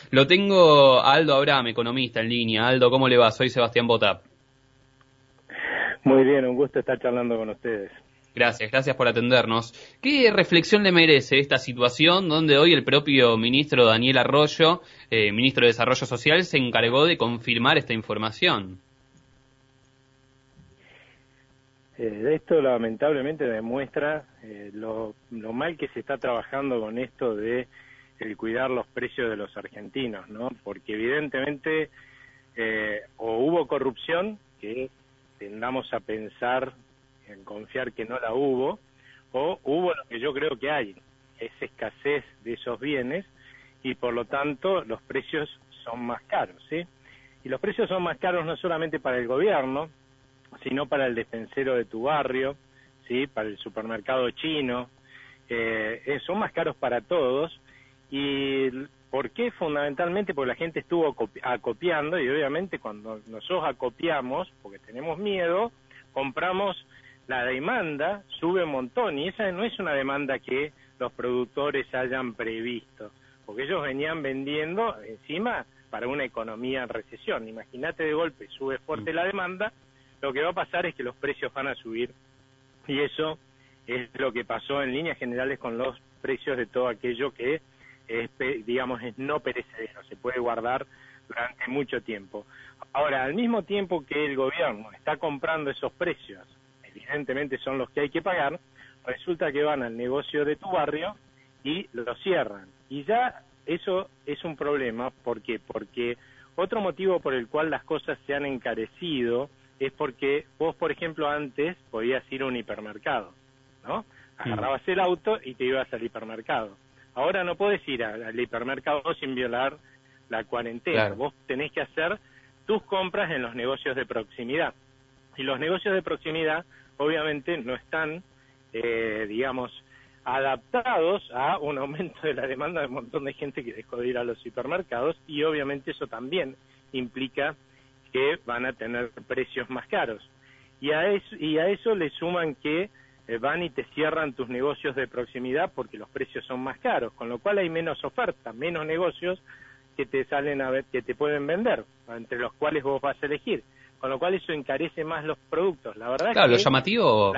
Lo tengo a Aldo Abraham, economista, en línea. Aldo, ¿cómo le va? Soy Sebastián Botap. Muy bien, un gusto estar charlando con ustedes. Gracias por atendernos. ¿Qué reflexión le merece esta situación donde hoy el propio ministro Daniel Arroyo, ministro de Desarrollo Social, se encargó de confirmar esta información? Esto lamentablemente demuestra lo mal que se está trabajando con esto de el cuidar los precios de los argentinos, ¿no? Porque evidentemente o hubo corrupción, que tendamos a pensar, en confiar que no la hubo, o hubo lo que yo creo que hay, es escasez de esos bienes y por lo tanto los precios son más caros, ¿sí? Y los precios son más caros no solamente para el gobierno, sino para el despensero de tu barrio, ¿sí? Para el supermercado chino, son más caros para todos. ¿Y por qué? Fundamentalmente porque la gente estuvo acopiando, y obviamente cuando nosotros acopiamos, porque tenemos miedo, compramos, la demanda sube un montón, y esa no es una demanda que los productores hayan previsto, porque ellos venían vendiendo encima para una economía en recesión. Imagínate, de golpe sube fuerte la demanda, lo que va a pasar es que los precios van a subir, y eso es lo que pasó en líneas generales con los precios de todo aquello que digamos, es no perecedero, se puede guardar durante mucho tiempo. Ahora, al mismo tiempo que el gobierno está comprando esos precios, evidentemente son los que hay que pagar, resulta que van al negocio de tu barrio y lo cierran. Y ya eso es un problema. ¿Por qué? Porque otro motivo por el cual las cosas se han encarecido es porque vos, por ejemplo, antes podías ir a un hipermercado, ¿no? Agarrabas el auto y te ibas al hipermercado. Ahora no podés ir al hipermercado sin violar la cuarentena. Claro. Vos tenés que hacer tus compras en los negocios de proximidad. Y los negocios de proximidad, obviamente, no están, digamos, adaptados a un aumento de la demanda de un montón de gente que dejó de ir a los hipermercados, y obviamente eso también implica que van a tener precios más caros. Y a eso le suman que van y te cierran tus negocios de proximidad porque los precios son más caros, con lo cual hay menos oferta, menos negocios que te salen a ver, que te pueden vender, entre los cuales vos vas a elegir, con lo cual eso encarece más los productos. La verdad, claro, es que lo llamativo,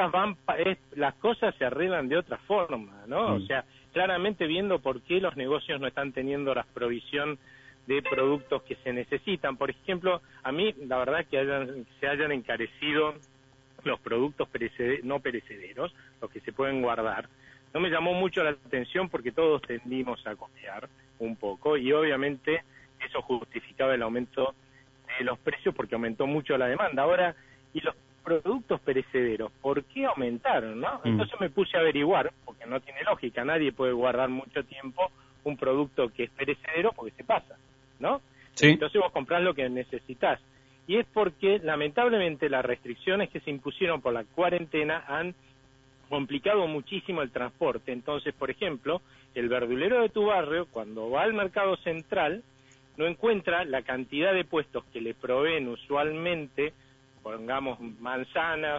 las cosas se arreglan de otra forma, ¿no? O sea, claramente viendo por qué los negocios no están teniendo la provisión de productos que se necesitan. Por ejemplo, a mí la verdad que se hayan encarecido los productos no perecederos, los que se pueden guardar, no me llamó mucho la atención porque todos tendimos a copiar un poco, y obviamente eso justificaba el aumento de los precios porque aumentó mucho la demanda. Ahora, ¿y los productos perecederos por qué aumentaron, no? Entonces me puse a averiguar, porque no tiene lógica, nadie puede guardar mucho tiempo un producto que es perecedero porque se pasa, ¿no? Sí. Entonces vos comprás lo que necesitas. Y es porque, lamentablemente, las restricciones que se impusieron por la cuarentena han complicado muchísimo el transporte. Entonces, por ejemplo, el verdulero de tu barrio, cuando va al mercado central, no encuentra la cantidad de puestos que le proveen usualmente, pongamos manzanas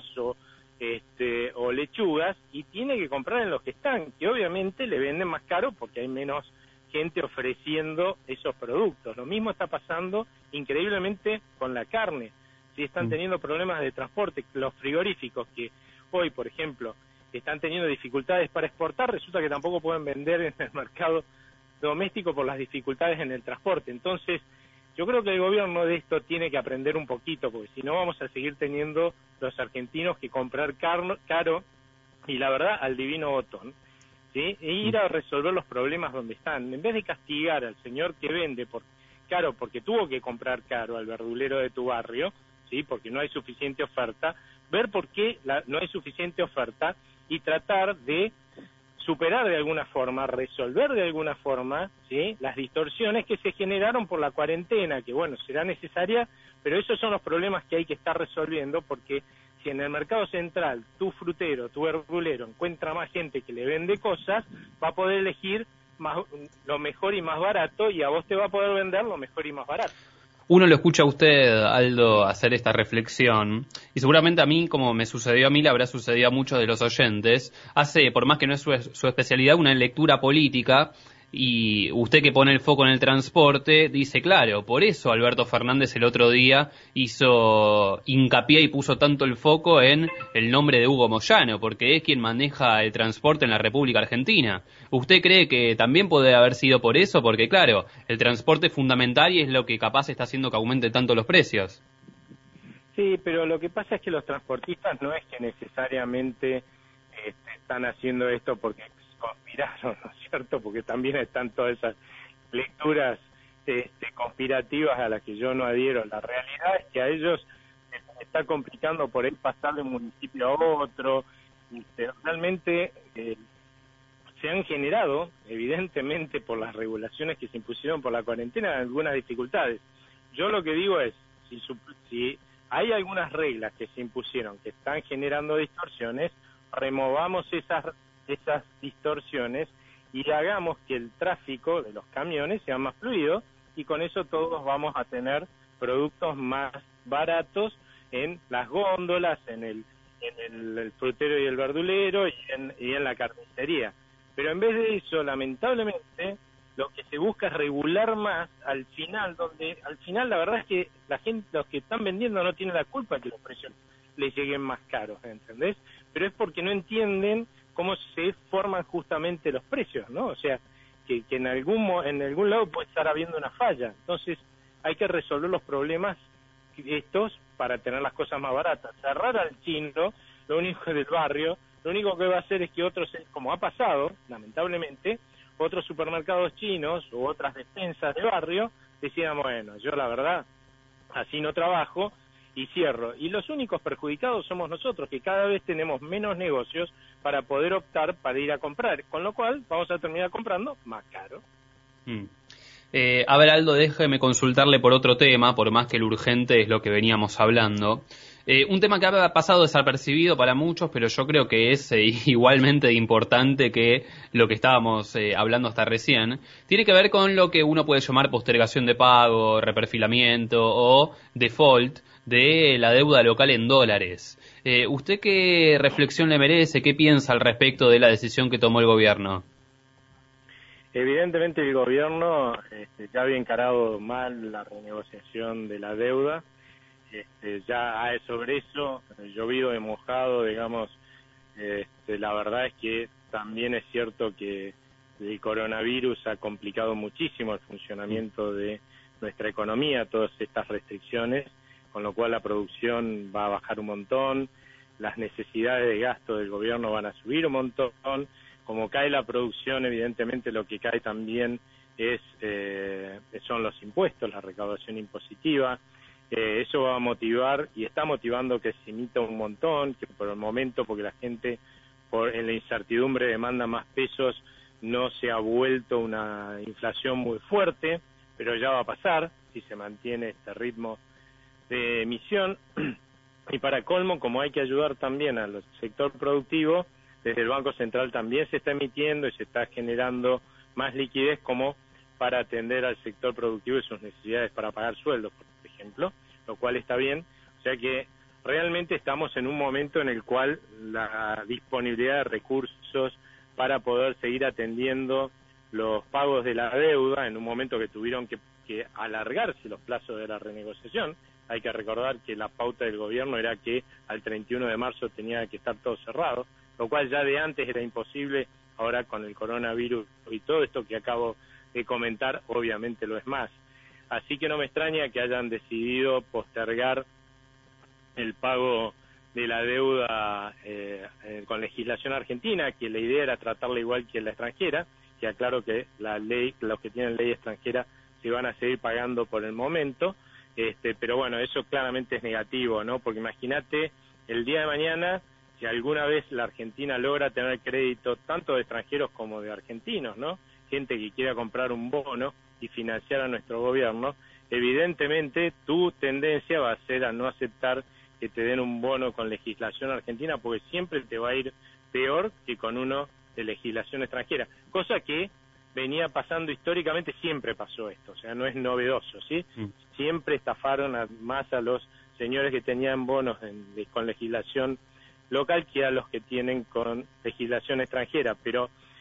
o lechugas, y tiene que comprar en los que están, que obviamente le venden más caro porque hay menos gente ofreciendo esos productos. Lo mismo está pasando increíblemente con la carne. Si están teniendo problemas de transporte, los frigoríficos que hoy, por ejemplo, están teniendo dificultades para exportar, resulta que tampoco pueden vender en el mercado doméstico por las dificultades en el transporte. Entonces, yo creo que el gobierno de esto tiene que aprender un poquito, porque si no vamos a seguir teniendo los argentinos que comprar caro, y la verdad, al divino botón, ¿sí? E ir a resolver los problemas donde están, en vez de castigar al señor que vende caro porque tuvo que comprar caro, al verdulero de tu barrio, ¿sí? Porque no hay suficiente oferta, ver por qué no hay suficiente oferta y tratar de superar de alguna forma, resolver de alguna forma, ¿sí? Las distorsiones que se generaron por la cuarentena, que bueno, será necesaria, pero esos son los problemas que hay que estar resolviendo, porque si en el mercado central tu frutero, tu verdulero encuentra más gente que le vende cosas, va a poder elegir lo mejor y más barato, y a vos te va a poder vender lo mejor y más barato. Uno lo escucha a usted, Aldo, hacer esta reflexión, y seguramente a mí, como me sucedió a mí, le habrá sucedido a muchos de los oyentes, hace, por más que no es su especialidad, una lectura política Y usted que pone el foco en el transporte, dice, claro, por eso Alberto Fernández el otro día hizo hincapié y puso tanto el foco en el nombre de Hugo Moyano, porque es quien maneja el transporte en la República Argentina. ¿Usted cree que también puede haber sido por eso? Porque claro, el transporte es fundamental y es lo que capaz está haciendo que aumenten tanto los precios. Sí, pero lo que pasa es que los transportistas no es que necesariamente están haciendo esto porque conspiraron, ¿no es cierto? Porque también están todas esas lecturas conspirativas a las que yo no adhiero. La realidad es que a ellos se les está complicando por ahí pasar de un municipio a otro. Realmente se han generado, evidentemente por las regulaciones que se impusieron por la cuarentena, algunas dificultades. Yo lo que digo es, si hay algunas reglas que se impusieron que están generando distorsiones, removamos esas distorsiones y hagamos que el tráfico de los camiones sea más fluido, y con eso todos vamos a tener productos más baratos en las góndolas, en el frutero y el verdulero y en la carnicería. Pero en vez de eso, lamentablemente, lo que se busca es regular más al final, donde al final la verdad es que la gente, los que están vendiendo no tienen la culpa de que los precios les lleguen más caros, ¿entendés? Pero es porque no entienden cómo se forman justamente los precios, ¿no? O sea, que en algún lado puede estar habiendo una falla. Entonces, hay que resolver los problemas estos para tener las cosas más baratas. Cerrar al chino, lo único del barrio, lo único que va a hacer es que otros, como ha pasado, lamentablemente, otros supermercados chinos u otras despensas de barrio decían, bueno, yo la verdad, así no trabajo y cierro. Y los únicos perjudicados somos nosotros, que cada vez tenemos menos negocios para poder optar para ir a comprar, con lo cual vamos a terminar comprando más caro. A ver, Aldo, déjeme consultarle por otro tema, por más que el urgente es lo que veníamos hablando. Un tema que ha pasado desapercibido para muchos, pero yo creo que es igualmente importante que lo que estábamos hablando hasta recién, tiene que ver con lo que uno puede llamar postergación de pago, reperfilamiento o default de la deuda local en dólares. ¿Usted qué reflexión le merece? ¿Qué piensa al respecto de la decisión que tomó el gobierno? Evidentemente el gobierno ya había encarado mal la renegociación de la deuda. Ya sobre eso, llovido de mojado, digamos, la verdad es que también es cierto que el coronavirus ha complicado muchísimo el funcionamiento de nuestra economía, todas estas restricciones, con lo cual la producción va a bajar un montón, las necesidades de gasto del gobierno van a subir un montón. Como cae la producción, evidentemente lo que cae también son los impuestos, la recaudación impositiva. Eso va a motivar y está motivando que se emita un montón, que por el momento, porque la gente en la incertidumbre demanda más pesos, no se ha vuelto una inflación muy fuerte, pero ya va a pasar si se mantiene este ritmo de emisión. Y para colmo, como hay que ayudar también al sector productivo, desde el Banco Central también se está emitiendo y se está generando más liquidez como para atender al sector productivo y sus necesidades para pagar sueldos, por ejemplo, lo cual está bien. O sea que realmente estamos en un momento en el cual la disponibilidad de recursos para poder seguir atendiendo los pagos de la deuda, en un momento que tuvieron que alargarse los plazos de la renegociación. Hay que recordar que la pauta del gobierno era que al 31 de marzo tenía que estar todo cerrado, lo cual ya de antes era imposible. Ahora con el coronavirus y todo esto que acabo de comentar, obviamente lo es más. Así que no me extraña que hayan decidido postergar el pago de la deuda con legislación argentina, que la idea era tratarla igual que la extranjera, que aclaro que los que tienen ley extranjera se van a seguir pagando por el momento, pero bueno, eso claramente es negativo, ¿no? Porque imagínate el día de mañana, si alguna vez la Argentina logra tener crédito tanto de extranjeros como de argentinos, ¿no? Gente que quiera comprar un bono y financiar a nuestro gobierno, evidentemente tu tendencia va a ser a no aceptar que te den un bono con legislación argentina, porque siempre te va a ir peor que con uno de legislación extranjera, cosa que venía pasando históricamente, siempre pasó esto, o sea, no es novedoso, ¿sí? Siempre estafaron más a los señores que tenían bonos con legislación local que a los que tienen con legislación extranjera, pero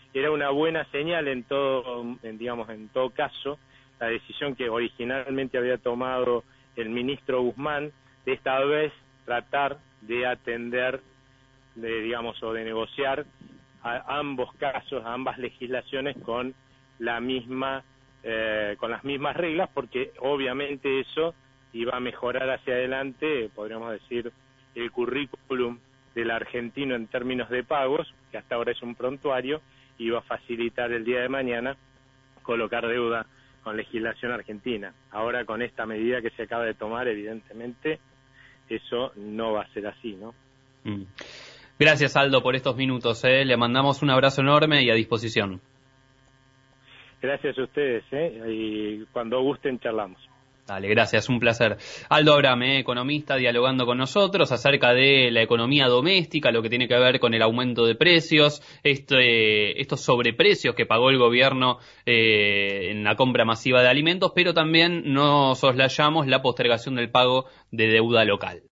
era una buena señal en todo caso, la decisión que originalmente había tomado el ministro Guzmán, de esta vez tratar de atender, o de negociar a ambos casos, a ambas legislaciones con las mismas reglas, porque obviamente eso iba a mejorar hacia adelante, podríamos decir, el currículum del argentino en términos de pagos, que hasta ahora es un prontuario, iba a facilitar el día de mañana colocar deuda con legislación argentina. Ahora, con esta medida que se acaba de tomar, evidentemente eso no va a ser así, ¿no? Gracias, Aldo, por estos minutos. Le mandamos un abrazo enorme y a disposición. Gracias a ustedes, y cuando gusten charlamos. Dale, gracias, un placer. Aldo Abraham, economista, dialogando con nosotros acerca de la economía doméstica, lo que tiene que ver con el aumento de precios, estos sobreprecios que pagó el gobierno en la compra masiva de alimentos, pero también no soslayamos la postergación del pago de deuda local.